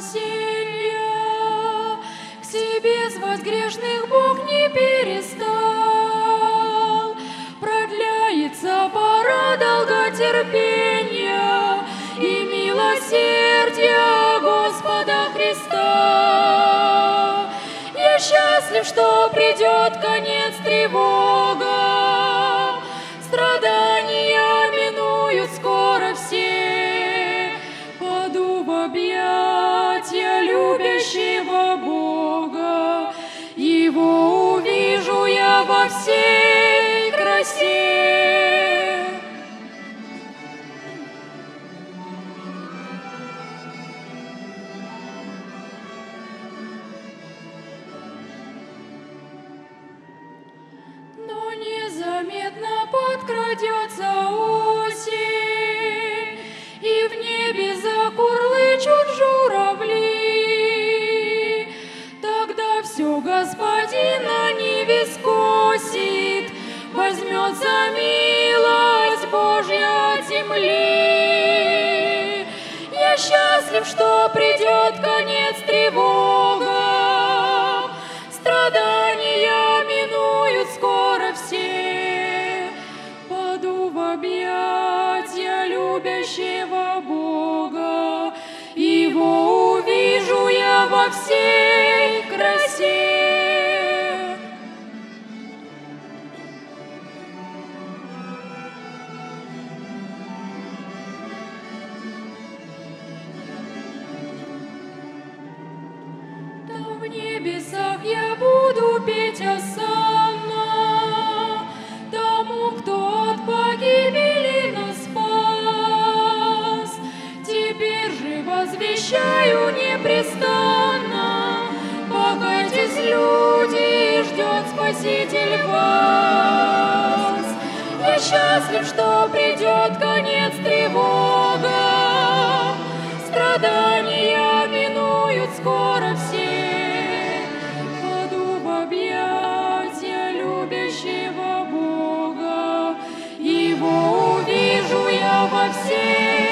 спасения. К себе звать грешных Бог не перестал. Продляется пора долготерпения и милосердия Господа Христа. Я счастлив, что придет конец тревогам, страдания минуют скоро все. Паду в объятия любящего Бога, Его увижу я во всей красе. Но незаметно подкрадется осень, и в небе закурлычут журавли. Тогда все Господина Ниве скосит, возьмется милость Божья от земли. Я счастлив, что придет конец тревогам, страдания минуют скоро все. Паду в объятия любящего Бога, Его увижу я во всей красе. Там в небесах я буду петь осанна тому, кто от погибели нас спас. Теперь же возвещаю непрестанно: покайтесь, люди, ждет Спаситель вас. Я счастлив, что придет конец тревогам, страдания минуют скоро все. Паду в объятия любящего Бога, Его увижу я во всей